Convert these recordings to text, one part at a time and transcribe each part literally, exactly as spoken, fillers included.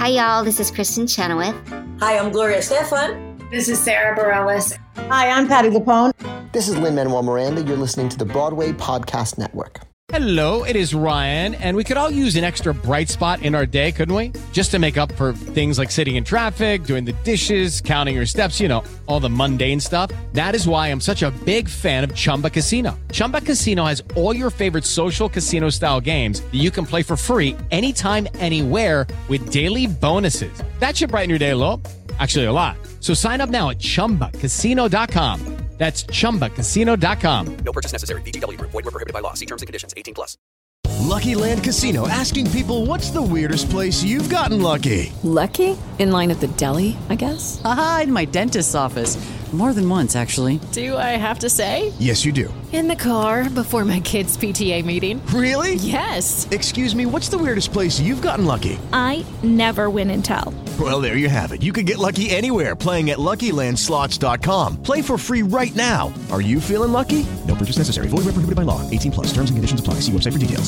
Hi, y'all. This is Kristen Chenoweth. Hi, I'm Gloria Stefan. This is Sarah Bareilles. Hi, I'm Patti LuPone. This is Lin-Manuel Miranda. You're listening to the Broadway Podcast Network. Hello, it is Ryan, and we could all use an extra bright spot in our day, couldn't we? Just to make up for things like sitting in traffic, doing the dishes, counting your steps, you know, all the mundane stuff. That is why I'm such a big fan of Chumba Casino. Chumba Casino has all your favorite social casino-style games that you can play for free anytime, anywhere with daily bonuses. That should brighten your day a little. Actually, a lot. So sign up now at chumba casino dot com. That's chumba casino dot com. No purchase necessary. V G W Group. Void where prohibited by law. See terms and conditions. eighteen plus. Lucky Land Casino, asking people, what's the weirdest place you've gotten lucky? Lucky? In line at the deli, I guess? Aha, in my dentist's office. More than once, actually. Do I have to say? Yes, you do. In the car before my kids' P T A meeting. Really? Yes. Excuse me, what's the weirdest place you've gotten lucky? I never win and tell. Well, there you have it. You can get lucky anywhere, playing at Lucky Land Slots dot com. Play for free right now. Are you feeling lucky? No purchase necessary. Void where prohibited by law. eighteen plus. Terms and conditions apply. See website for details.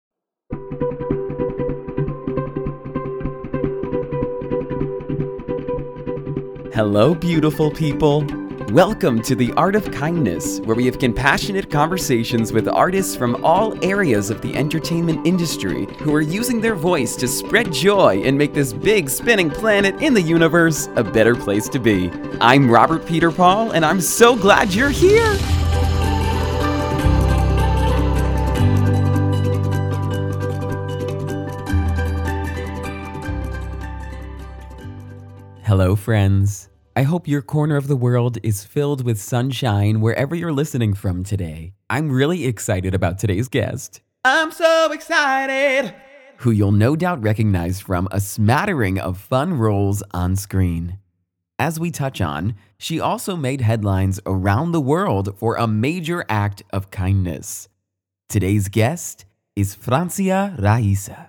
Hello, beautiful people. Welcome to The Art of Kindness, where we have compassionate conversations with artists from all areas of the entertainment industry who are using their voice to spread joy and make this big spinning planet in the universe a better place to be. I'm Robert Peter Paul, and I'm so glad you're here. Hello, friends. I hope your corner of the world is filled with sunshine wherever you're listening from today. I'm really excited about today's guest. I'm so excited! Who you'll no doubt recognize from a smattering of fun roles on screen. As we touch on, she also made headlines around the world for a major act of kindness. Today's guest is Francia Raisa.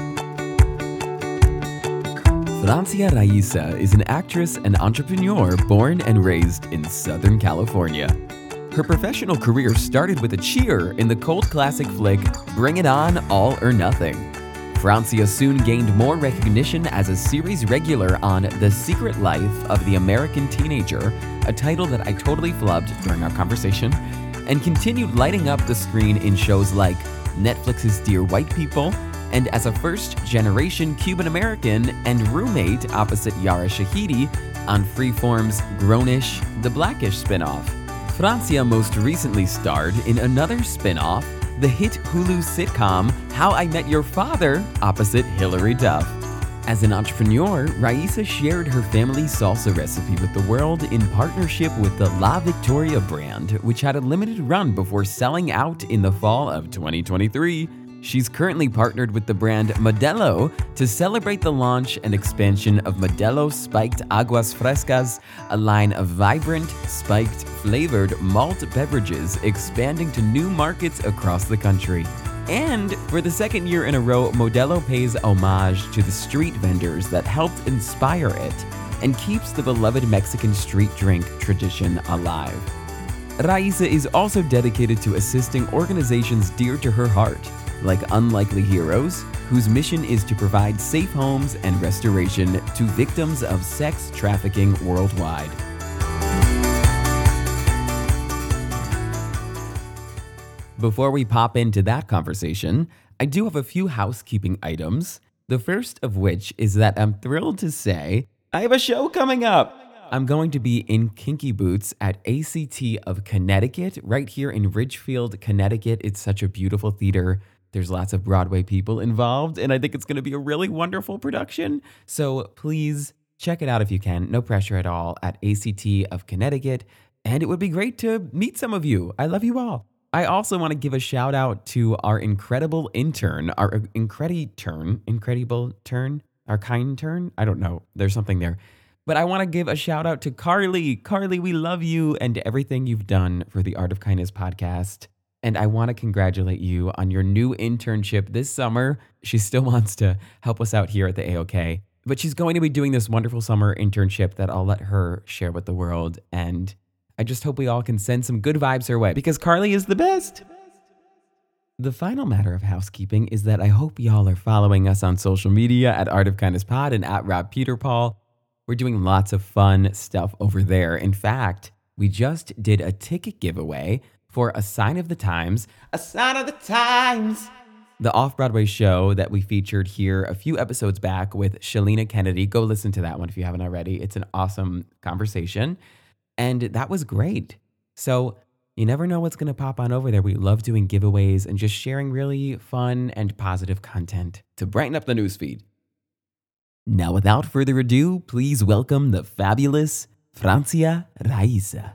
Francia Raisa is an actress and entrepreneur born and raised in Southern California. Her professional career started with a cheer in the cult classic flick Bring It On, All or Nothing. Francia soon gained more recognition as a series regular on The Secret Life of the American Teenager, a title that I totally flubbed during our conversation, and continued lighting up the screen in shows like Netflix's Dear White People, and as a first-generation Cuban-American and roommate opposite Yara Shahidi on Freeform's Grownish, the Blackish spinoff. Francia most recently starred in another spinoff, the hit Hulu sitcom How I Met Your Father opposite Hilary Duff. As an entrepreneur, Raisa shared her family's salsa recipe with the world in partnership with the La Victoria brand, which had a limited run before selling out in the fall of twenty twenty-three. She's currently partnered with the brand Modelo to celebrate the launch and expansion of Modelo Spiked Aguas Frescas, a line of vibrant, spiked, flavored malt beverages expanding to new markets across the country. And for the second year in a row, Modelo pays homage to the street vendors that helped inspire it and keeps the beloved Mexican street drink tradition alive. Raisa is also dedicated to assisting organizations dear to her heart, like Unlikely Heroes, whose mission is to provide safe homes and restoration to victims of sex trafficking worldwide. Before we pop into that conversation, I do have a few housekeeping items, the first of which is that I'm thrilled to say I have a show coming up. I'm going to be in Kinky Boots at A C T of Connecticut, right here in Ridgefield, Connecticut. It's such a beautiful theater. There's lots of Broadway people involved, and I think it's going to be a really wonderful production. So please check it out if you can. No pressure at all at A C T of Connecticut. And it would be great to meet some of you. I love you all. I also want to give a shout out to our incredible intern, our incredi turn, incredible turn, our kind turn. I don't know. There's something there. But I want to give a shout out to Carly. Carly, we love you and everything you've done for the Art of Kindness podcast. And I want to congratulate you on your new internship this summer. She still wants to help us out here at the A O K, but she's going to be doing this wonderful summer internship that I'll let her share with the world. And I just hope we all can send some good vibes her way because Carly is the best. The final matter of housekeeping is that I hope y'all are following us on social media at Art of Kindness Pod and at Rob Peter Paul. We're doing lots of fun stuff over there. In fact, we just did a ticket giveaway for A Sign of the Times. A Sign of the Times! The off-Broadway show that we featured here a few episodes back with Shalina Kennedy. Go listen to that one if you haven't already. It's an awesome conversation. And that was great. So you never know what's going to pop on over there. We love doing giveaways and just sharing really fun and positive content to brighten up the newsfeed. Now, without further ado, please welcome the fabulous Francia Raisa.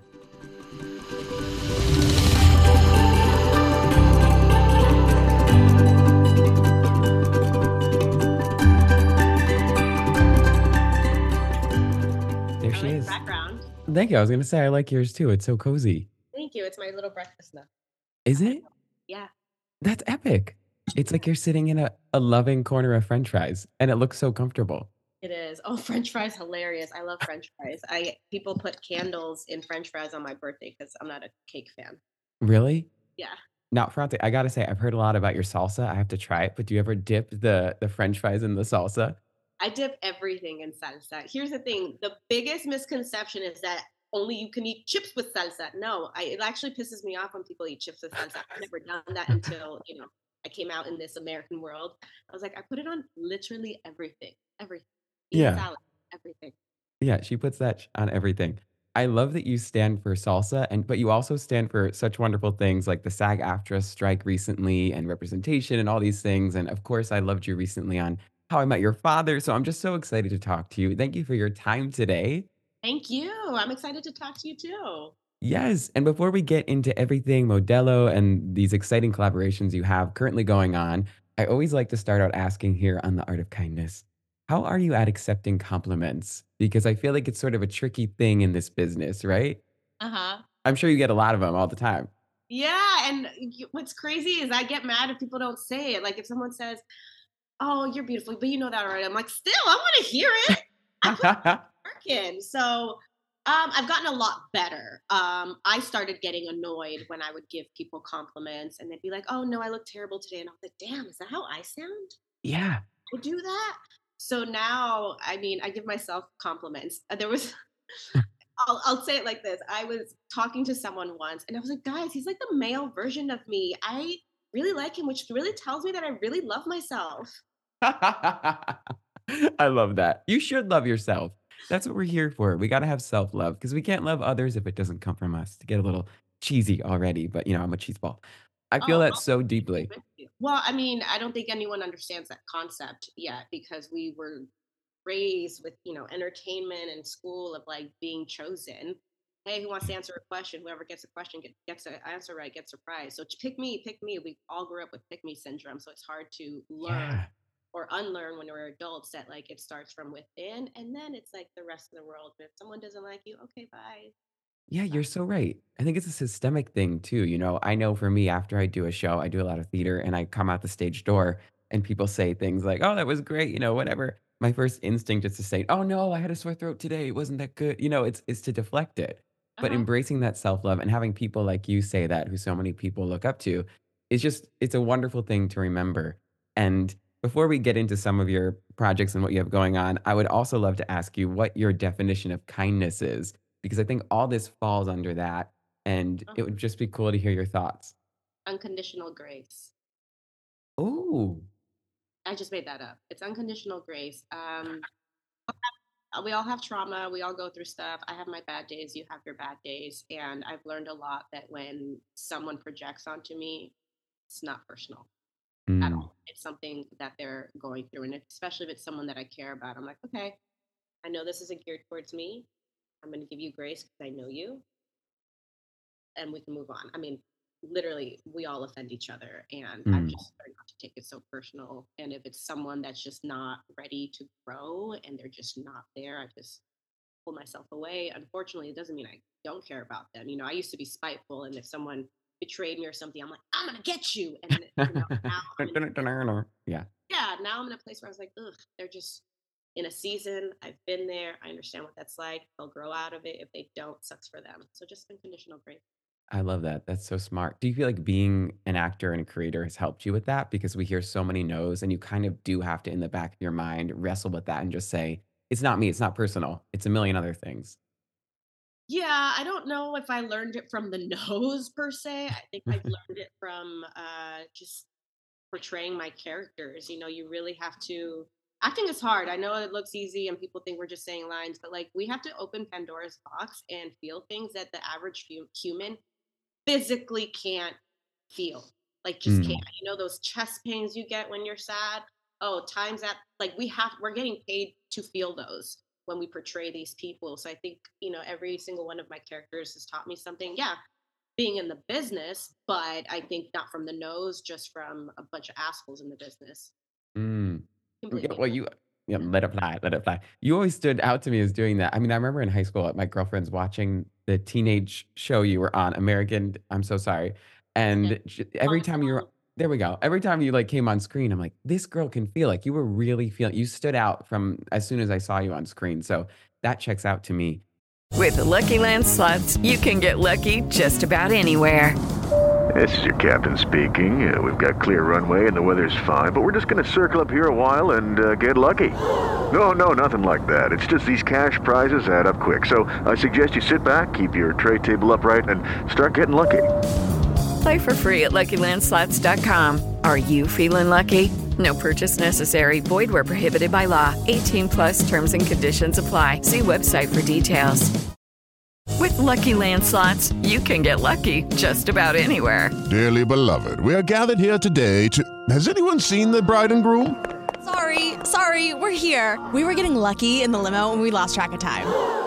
There she is. Background. Thank you. I was going to say, I like yours too. It's so cozy. Thank you. It's my little breakfast nook. Is it? Yeah. That's epic. It's like you're sitting in a, a loving corner of French fries, and it looks so comfortable. It is. Oh, French fries, hilarious. I love French fries. I people put candles in French fries on my birthday because I'm not a cake fan. Really? Yeah. Now, Franti, I gotta say, I've heard a lot about your salsa. I have to try it, but do you ever dip the, the French fries in the salsa? I dip everything in salsa. Here's the thing. The biggest misconception is that only you can eat chips with salsa. No, I, it actually pisses me off when people eat chips with salsa. I've never done that until, you know, I came out in this American world. I was like, I put it on literally everything, everything. Eat Yeah. salad, everything. Yeah, she puts that on everything. I love that you stand for salsa, and but you also stand for such wonderful things like the SAG-AFTRA strike recently and representation and all these things. And of course, I loved you recently on How I Met Your Father. So I'm just so excited to talk to you. Thank you for your time today. Thank you. I'm excited to talk to you too. Yes. And before we get into everything Modelo and these exciting collaborations you have currently going on, I always like to start out asking here on The Art of Kindness, how are you at accepting compliments? Because I feel like it's sort of a tricky thing in this business, right? Uh-huh. I'm sure you get a lot of them all the time. Yeah. And y- what's crazy is I get mad if people don't say it. Like if someone says, oh, you're beautiful, but you know that already. I'm like, still, I want to hear it. I put work in. So um, I've gotten a lot better. Um, I started getting annoyed when I would give people compliments and they'd be like, oh, no, I look terrible today. And I was like, damn, is that how I sound? Yeah. I do that. So now, I mean, I give myself compliments. Uh, There was, I'll, I'll say it like this. I was talking to someone once and I was like, guys, he's like the male version of me. I really like him, which really tells me that I really love myself. I love that. You should love yourself. That's what we're here for. We got to have self love because we can't love others if it doesn't come from us. To get a little cheesy already, but you know, I'm a cheese ball. I feel Oh, that I'll so be deeply. with you. Well, I mean, I don't think anyone understands that concept yet because we were raised with, you know, entertainment and school of like being chosen. Hey, who wants to answer a question? Whoever gets a question get, gets an answer right, gets a prize. So pick me, pick me. We all grew up with pick me syndrome. So it's hard to learn Yeah. or unlearn when we're adults that like it starts from within and then it's like the rest of the world. But if someone doesn't like you, okay, bye. Yeah, you're so right. I think it's a systemic thing too. You know, I know for me, after I do a show, I do a lot of theater and I come out the stage door and people say things like, oh, that was great, you know, whatever. My first instinct is to say, oh no, I had a sore throat today. It wasn't that good. You know, it's it's to deflect it. But Uh-huh. embracing that self-love and having people like you say that, who so many people look up to, is just it's a wonderful thing to remember. And before we get into some of your projects and what you have going on, I would also love to ask you what your definition of kindness is, because I think all this falls under that. And it Uh-huh. would just be cool to hear your thoughts. Unconditional grace. Oh, I just made that up. It's unconditional grace. Um, uh, we all have trauma. We all go through stuff. I have my bad days. You have your bad days. And I've learned a lot that when someone projects onto me, it's not personal at mm, all. It's something that they're going through. And if, especially if it's someone that I care about, I'm like, okay, I know this isn't geared towards me. I'm going to give you grace because I know you and we can move on. I mean, literally, we all offend each other. And I've mm. just learned not to take it so personal. And if it's someone that's just not ready to grow and they're just not there, I just pull myself away. Unfortunately, it doesn't mean I don't care about them. You know, I used to be spiteful. And if someone betrayed me or something, I'm like, I'm going to get you. And, you know, now I'm in, Yeah. yeah, now I'm in a place where I was like, ugh, they're just in a season. I've been there. I understand what that's like. They'll grow out of it. If they don't, sucks for them. So just unconditional grace. I love that. That's so smart. Do you feel like being an actor and a creator has helped you with that? Because we hear so many no's, and you kind of do have to, in the back of your mind, wrestle with that and just say, it's not me, it's not personal, it's a million other things. Yeah, I don't know if I learned it from the nose per se. I think I've learned it from uh, just portraying my characters. You know, you really have to. Acting is hard. I know it looks easy and people think we're just saying lines, but like we have to open Pandora's box and feel things that the average hu- human physically can't feel. Like just Mm. can't. You know those chest pains you get when you're sad? Oh, times that like we have we're getting paid to feel those when we portray these people. So I think, you know, every single one of my characters has taught me something. Yeah, being in the business, but I think not from the nose, just from a bunch of assholes in the business. Mm. Yeah, Completely. well, you yeah, let it fly, let it fly. You always stood out to me as doing that. I mean, I remember in high school, my girlfriends watching the teenage show you were on, American I'm So Sorry, Okay. and j every time you were there we go. Every time you, like, came on screen, I'm like, "This girl can feel." Like, you were really feeling you stood out from as soon as I saw you on screen, so that checks out to me. With the Lucky Land Slots, you can get lucky just about anywhere. This is your captain speaking. Uh, we've got clear runway and the weather's fine, but we're just going to circle up here a while and uh, get lucky. No, no, nothing like that. It's just these cash prizes add up quick. So I suggest you sit back, keep your tray table upright, and start getting lucky. Play for free at Lucky Land Slots dot com. Are you feeling lucky? No purchase necessary. Void where prohibited by law. eighteen plus terms and conditions apply. See website for details. With Lucky Land Slots, you can get lucky just about anywhere. Dearly beloved, we are gathered here today to... Has anyone seen the bride and groom? Sorry, sorry, we're here. We were getting lucky in the limo and we lost track of time.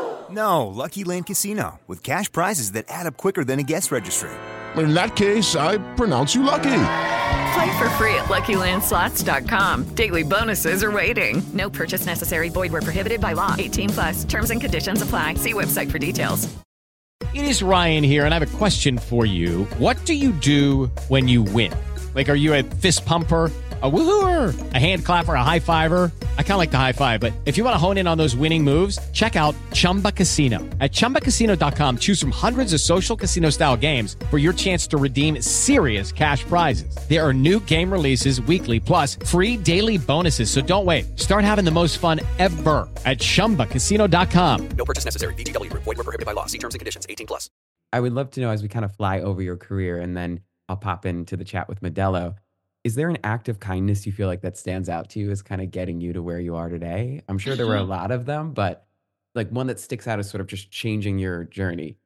No, Lucky Land Casino, with cash prizes that add up quicker than a guest registry. In that case, I pronounce you lucky. Play for free at Lucky Land Slots dot com. Daily bonuses are waiting. No purchase necessary. Void where prohibited by law. eighteen plus. Terms and conditions apply. See website for details. It is Ryan here, and I have a question for you. What do you do when you win? Like, are you a fist pumper, a woohooer, a hand clapper, a high fiver? I kind of like the high five, but if you want to hone in on those winning moves, check out Chumba Casino. At chumba casino dot com, choose from hundreds of social casino style games for your chance to redeem serious cash prizes. There are new game releases weekly, plus free daily bonuses. So don't wait. Start having the most fun ever at chumba casino dot com. No purchase necessary. V G W. Void where prohibited by law. See terms and conditions. eighteen plus. I would love to know, as we kind of fly over your career, and then I'll pop into the chat with Modelo. Is there an act of kindness you feel like that stands out to you as kind of getting you to where you are today? I'm sure there were a lot of them, but like one that sticks out as sort of just changing your journey.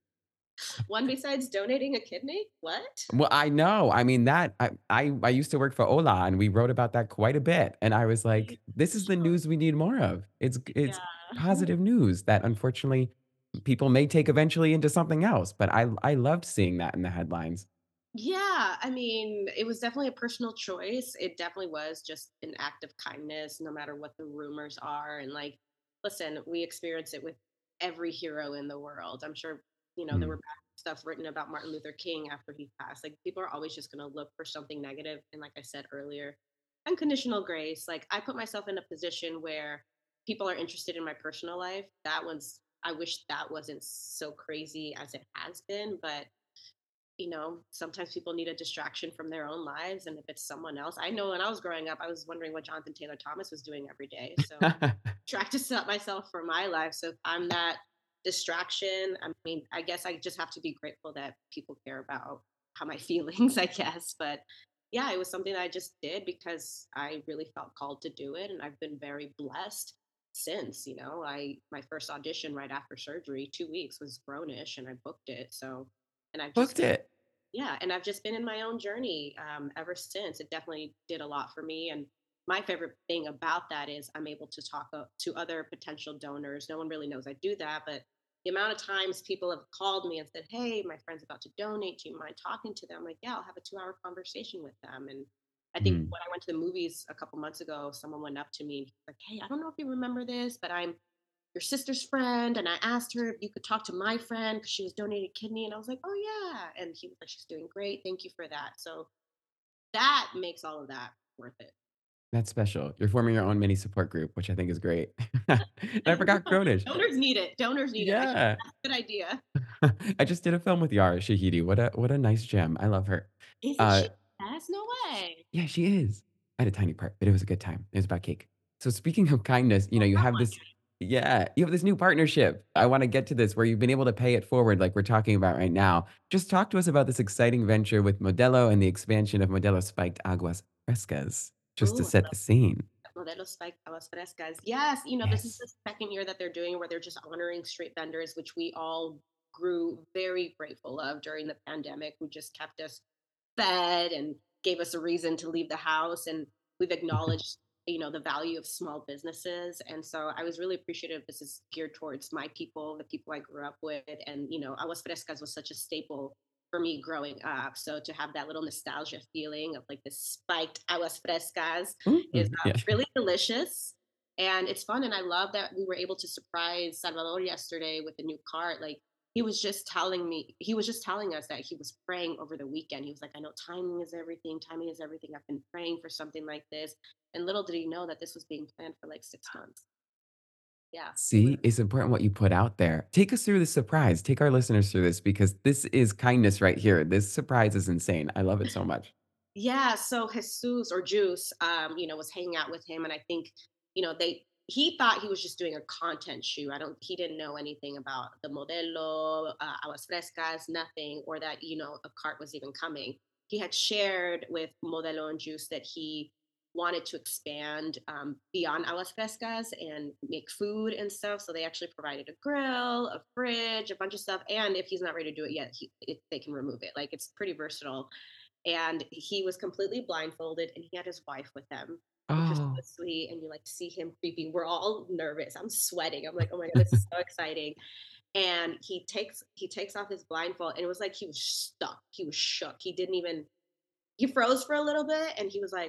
One besides donating a kidney? What? Well, I know. I mean, that I, I I used to work for Ola, and we wrote about that quite a bit. And I was like, this is the news we need more of. It's it's Yeah. positive news that unfortunately people may take eventually into something else. But I I loved seeing that in the headlines. Yeah, I mean, it was definitely a personal choice. It definitely was just an act of kindness, no matter what the rumors are. And like, listen, we experience it with every hero in the world. I'm sure, you know, there were Mm. bad stuff written about Martin Luther King after he passed. Like, people are always just going to look for something negative. And like I said earlier, unconditional grace. Like, I put myself in a position where people are interested in my personal life. That one's, I wish that wasn't so crazy as it has been, but you know, sometimes people need a distraction from their own lives. And if it's someone else, I know when I was growing up, I was wondering what Jonathan Taylor Thomas was doing every day. So try to set myself for my life. So if I'm that distraction, I mean, I guess I just have to be grateful that people care about how my feelings, I guess. But yeah, it was something that I just did because I really felt called to do it. And I've been very blessed since, you know, I, my first audition right after surgery, two weeks was Grownish and I booked it. So, and I've just Booked it. yeah, and I've just been in my own journey um, ever since. It definitely did a lot for me. And my favorite thing about that is I'm able to talk uh, to other potential donors. No one really knows I do that, but the amount of times people have called me and said, hey, my friend's about to donate. Do you mind talking to them? I'm like, yeah, I'll have a two hour conversation with them. And I think Mm. when I went to the movies a couple months ago, someone went up to me and he's like, hey, I don't know if you remember this, but I'm your sister's friend. And I asked her if you could talk to my friend because she was donating a kidney. And I was like, oh, yeah. And he was like, she's doing great. Thank you for that. So that makes all of that worth it. That's special. You're forming your own mini support group, which I think is great. And I forgot Grownish. Donors need it. Donors need it. I should- Yeah. That's a good idea. I just did a film with Yara Shahidi. What a what a nice gem. I love her. Isn't Uh, she? That's no way. yeah, she is. I had a tiny part, but it was a good time. It was about cake. So speaking of kindness, you know, you have this, yeah, you have this new partnership. I want to get to this where you've been able to pay it forward, like we're talking about right now. Just talk to us about this exciting venture with Modelo and the expansion of Modelo Spiked Aguas Frescas, just to Ooh, set the scene. Modelo Spike Aguas Frescas. Yes, you know, this is Yes. the second year that they're doing where they're just honoring street vendors, which we all grew very grateful of during the pandemic, who just kept us fed and gave us a reason to leave the house. And we've acknowledged, you know, the value of small businesses. And so I was really appreciative. This is geared towards my people, the people I grew up with. And, you know, Aguas Frescas was such a staple for me growing up. So to have that little nostalgia feeling of like the spiked Aguas Frescas is Mhm. uh, Yeah. really delicious. And it's fun. And I love that we were able to surprise Salvador yesterday with a new cart. Like, he was just telling me, he was just telling us that he was praying over the weekend. He was like, I know timing is everything. Timing is everything. I've been praying for something like this. And little did he know that this was being planned for like six months. Yeah. See, it's important what you put out there. Take us through the surprise. Take our listeners through this because this is kindness right here. This surprise is insane. I love it so much. Yeah, so Jesus or Juice, um, you know, was hanging out with him, and I think, you know, they he thought he was just doing a content shoot. I don't, he didn't know anything about the Modelo, uh, Aguas Frescas, nothing, or that you know a cart was even coming. He had shared with Modelo and Juice that he wanted to expand um, beyond Aguas Frescas and make food and stuff. So they actually provided a grill, a fridge, a bunch of stuff, and if he's not ready to do it yet, he, it, they can remove it. Like it's pretty versatile. And he was completely blindfolded and he had his wife with him, which was so Oh. sweet. And you like see him creeping. We're all nervous. I'm sweating. I'm like, oh my god, this is so exciting. And he takes he takes off his blindfold and it was like he was stuck. He was shook. He didn't even he froze for a little bit and he was like,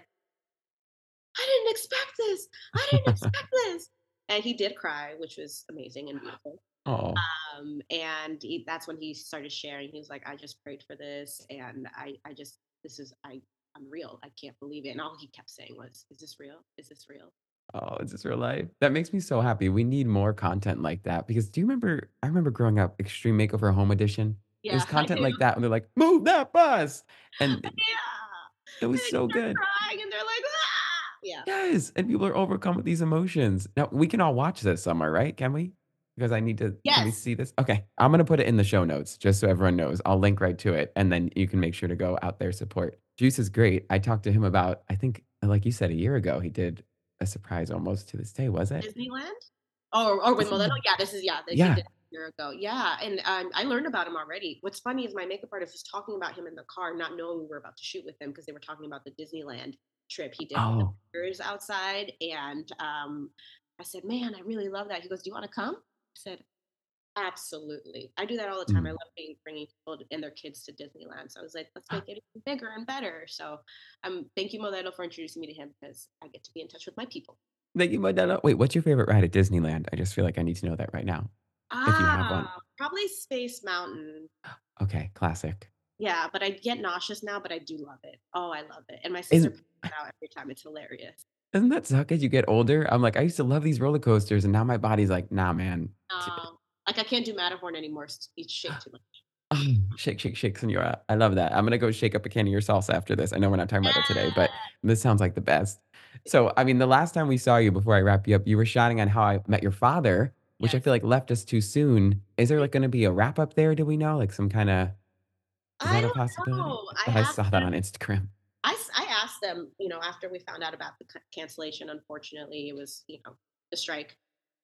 I didn't expect this. I didn't expect this. And he did cry, which was amazing and beautiful. Oh. Um, and he, that's when he started sharing. He was like, I just prayed for this and I, I just, this is, I, I'm real. I can't believe it. And all he kept saying was, is this real? Is this real? Oh, is this real life? That makes me so happy. We need more content like that because do you remember? I remember growing up, Extreme Makeover Home Edition. It was Yeah, I content do. like that, and they're like, "Move that bus," and it, Yeah. it And was they so start good. crying and they're like, ah! Yeah. Yes, and people are overcome with these emotions. Now we can all watch this somewhere, right? Can we? Because I need to. Can we Yes. see this? Okay, I'm gonna put it in the show notes just so everyone knows. I'll link right to it, and then you can make sure to go out there support. Juice is great. I talked to him about. I think, like you said, a year ago he did a surprise almost to this day. Was it? Disneyland? Or or with Modelo? Disneyland. Yeah, this is yeah, that he Yeah. did a year ago. Yeah, and um, I learned about him already. What's funny is my makeup artist was talking about him in the car, not knowing we were about to shoot with him because they were talking about the Disneyland trip he did with the Oh. pictures outside. And um, I said, "Man, I really love that." He goes, "Do you want to come?" I said, "Absolutely." I do that all the time. I Mm. love being bringing people and their kids to Disneyland. So I was like, "Let's make it even bigger and better." So um, thank you, Modelo, for introducing me to him because I get to be in touch with my people. Thank you, Modelo. Wait, what's your favorite ride at Disneyland? I just feel like I need to know that right now, if you have one. Ah, probably Space Mountain. Okay, classic. Yeah, but I get nauseous now, but I do love it. Oh, I love it. And my sister Isn't points it out every time. It's hilarious. doesn't that suck as you get older? I'm like, I used to love these roller coasters, and now my body's like, nah, man. T- Um, like I can't do Matterhorn anymore. It's, it's shake too much. Shake, shake, shake, senora. I love that. I'm gonna go shake up a can of your salsa after this. I know we're not talking about that today, but this sounds like the best. So, I mean, the last time we saw you, before I wrap you up, you were shouting on how I met your father, which I Yes. feel like left us too soon. Is there like going to be a wrap up there? Do we know? Like some kind of, is I that a don't possibility? know. I I thought I asked saw that them. on Instagram. I, s- I asked them, you know, after we found out about the c- cancellation, unfortunately, it was, you know, the strike.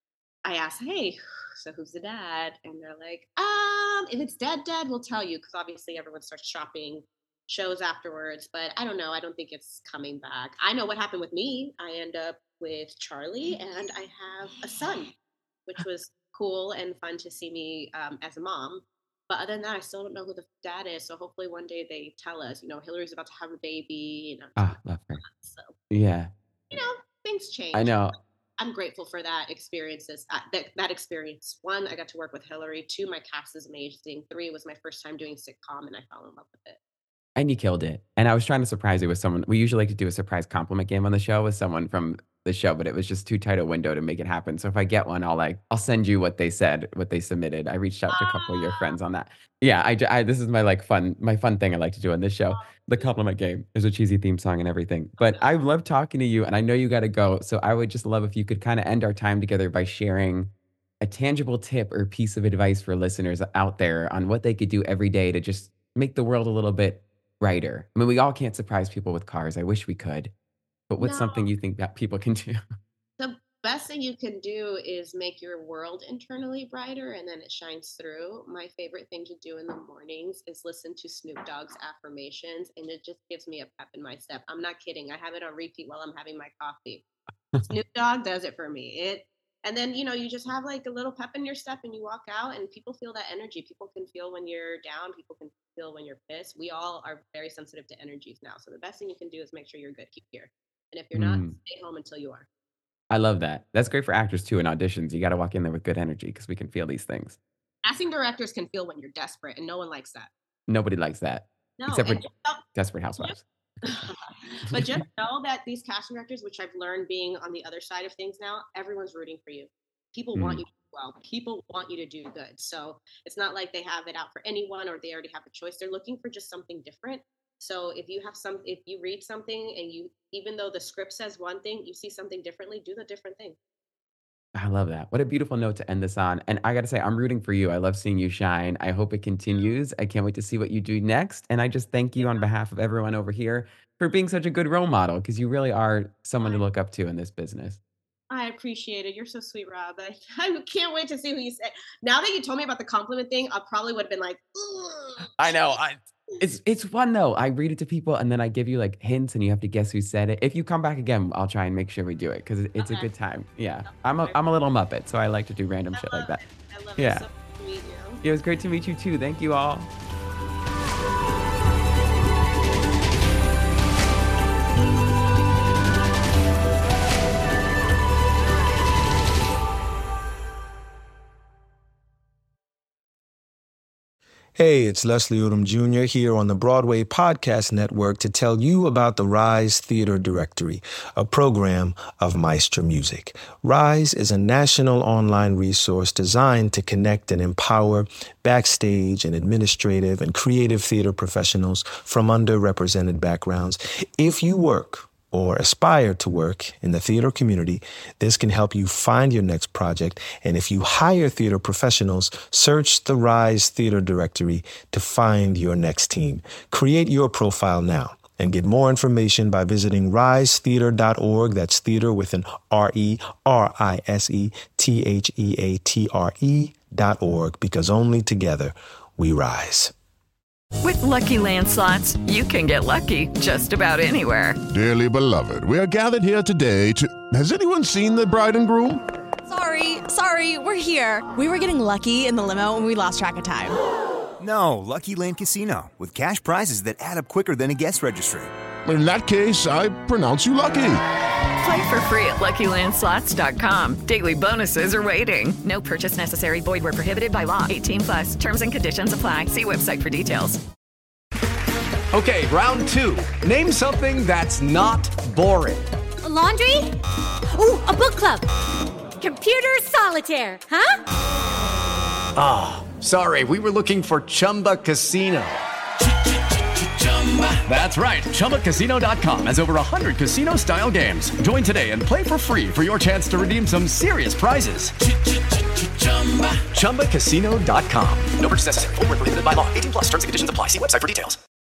I asked, hey, so who's the dad? And they're like, um, if it's dead, dead, we'll tell you. Because obviously everyone starts shopping shows afterwards. But I don't know. I don't think it's coming back. I know what happened with me. I end up with Charlie and I have a son, which was cool and fun to see me um, as a mom. But other than that, I still don't know who the dad is. So hopefully one day they tell us, you know, Hillary's about to have a baby. You know, Ah, love her. so, Yeah, you know, things change. I know. I'm grateful for that experiences. Uh, that that experience. One, I got to work with Hillary. Two, my cast is amazing. Three, it was my first time doing sitcom, and I fell in love with it. And you killed it. And I was trying to surprise you with someone. We usually like to do a surprise compliment game on the show with someone from the show, but it was just too tight a window to make it happen. So if I get one, I'll like, I'll send you what they said, what they submitted. I reached out to a couple of your friends on that. Yeah, I, I this is my like fun, my fun thing I like to do on this show. The compliment game. There's a cheesy theme song and everything. But I love talking to you, and I know you got to go. So I would just love if you could kind of end our time together by sharing a tangible tip or piece of advice for listeners out there on what they could do every day to just make the world a little bit brighter. I mean, we all can't surprise people with cars. I wish we could. But what's No. something you think that people can do? The best thing you can do is make your world internally brighter, and then it shines through. My favorite thing to do in the mornings is listen to Snoop Dogg's affirmations, and it just gives me a pep in my step. I'm not kidding. I have it on repeat while I'm having my coffee. Snoop Dogg does it for me. It And then, you know, you just have like a little pep in your step and you walk out and people feel that energy. People can feel when you're down. People can feel when you're pissed. We all are very sensitive to energies now. So the best thing you can do is make sure you're good. Keep here. And if you're not, Mm. stay home until you are. I love that. That's great for actors too in auditions. You got to walk in there with good energy because we can feel these things. Casting directors can feel when you're desperate, and no one likes that. Nobody likes that. No, Except for and just know- Desperate Housewives. but just know that these casting directors, which I've learned being on the other side of things now, everyone's rooting for you. People want Mm. you to do well. People want you to do good. So it's not like they have it out for anyone or they already have a choice. They're looking for just something different. So if you have some, if you read something and you, even though the script says one thing, you see something differently, do the different thing. I love that. What a beautiful note to end this on. And I got to say, I'm rooting for you. I love seeing you shine. I hope it continues. I can't wait to see what you do next. And I just thank you on behalf of everyone over here for being such a good role model because you really are someone to look up to in this business. I appreciate it. You're so sweet, Rob. I, I can't wait to see who you say. Now that you told me about the compliment thing, I probably would have been like, ugh. I know. I, it's it's fun though. I read it to people and then I give you like hints and you have to guess who said it. If you come back again, I'll try and make sure we do it because it's Okay. a good time. Yeah. I'm a, I'm a little Muppet, so I like to do random shit like that. I love Yeah. it. So good to meet you. It was great to meet you too. Thank you all. Hey, it's Leslie Odom Junior here on the Broadway Podcast Network to tell you about the Rise Theater Directory, a program of Maestro Music. Rise is a national online resource designed to connect and empower backstage and administrative and creative theater professionals from underrepresented backgrounds. If you work or aspire to work in the theater community, this can help you find your next project. And if you hire theater professionals, search the Rise Theater Directory to find your next team. Create your profile now and get more information by visiting rise theater dot org. That's theater with an R E R I S E T H E A T R E dot org, because only together we rise. With Lucky Land Slots, you can get lucky just about anywhere. Dearly beloved, we are gathered here today to... Has anyone seen the bride and groom? Sorry, sorry, we're here. We were getting lucky in the limo and we lost track of time. No, Lucky Land Casino, with cash prizes that add up quicker than a guest registry. In that case, I pronounce you lucky. Play for free at lucky land slots dot com. Daily bonuses are waiting. No purchase necessary. Void where prohibited by law. eighteen plus. Terms and conditions apply. See website for details. Okay, round two. Name something that's not boring. A laundry? Ooh, a book club. Computer solitaire, huh? Ah, oh, sorry, we were looking for Chumba Casino. That's right, Chumba Casino dot com has over one hundred casino-style games. Join today and play for free for your chance to redeem some serious prizes. Chumba Casino dot com. No purchase necessary. Void where prohibited by law. eighteen plus. Terms and conditions apply. See website for details.